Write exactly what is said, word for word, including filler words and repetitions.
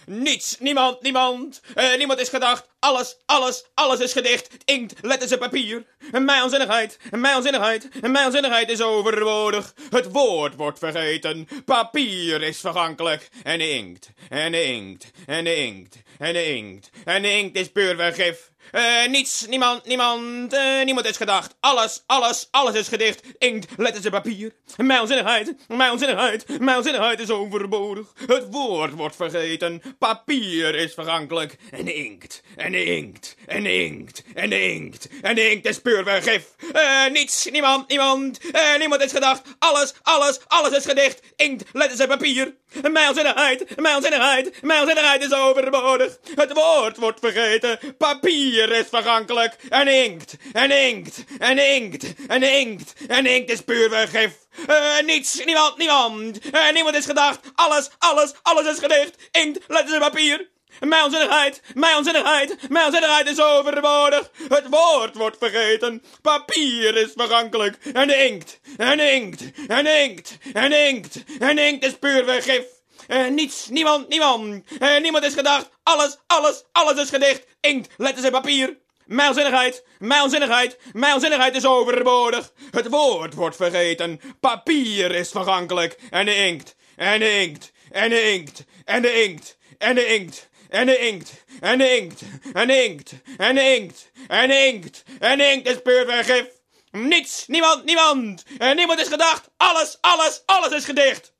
Niets, niemand, niemand. Uh, niemand is gedacht. Alles, alles, alles is gedicht. Inkt, letters en papier. Mijn onzinnigheid, mijn onzinnigheid, mijn onzinnigheid is overbodig. Het woord wordt vergeten. Papier is vergankelijk. En de inkt, en de inkt, en de inkt, en de inkt. En de inkt is puur vergif. Uh, niets, niemand, niemand, uh, niemand is gedacht. Alles, alles, alles is gedicht. Inkt, letters en papier. Mijn onzinnigheid, mijn onzinnigheid, mijn onzinnigheid is overbodig. Het woord wordt vergeten. Papier is vergankelijk. En de inkt, en de inkt, en de inkt, en de inkt. En de inkt is puur vergif. Uh, niets, niemand, niemand, uh, niemand is gedacht. Alles, alles, alles is gedicht. Inkt, letters en papier. Mijn onzinnigheid, mijn onzinnigheid, mijn onzinnigheid is overbodig. Het woord wordt vergeten. Papier is vergankelijk. En inkt, en inkt, en inkt, en inkt, en inkt is puur vergif. Uh, niets, niemand, niemand. Uh, niemand is gedacht. Alles, alles, alles is gedicht. Inkt, letters en papier. Mijn onzinnigheid, mijn onzinnigheid, mijn onzinnigheid is overbodig. Het woord wordt vergeten. Papier is vergankelijk. En de inkt, en inkt, en inkt, en inkt, en inkt is puur vergif. Uh, niets, niemand, niemand. Uh, niemand is gedacht. Alles, alles, alles is gedicht. Inkt, letters en papier. Mijn onzinnigheid, mijn onzinnigheid, mijn onzinnigheid is overbodig. Het woord wordt vergeten. Papier is vergankelijk. En de inkt, en de inkt, en de inkt, en de inkt, en de inkt. En de inkt, en de inkt, en de inkt, en de inkt, en de inkt, en de inkt is puur vergif. Niets, niemand, niemand, en niemand is gedacht. Alles, alles, alles is gedicht.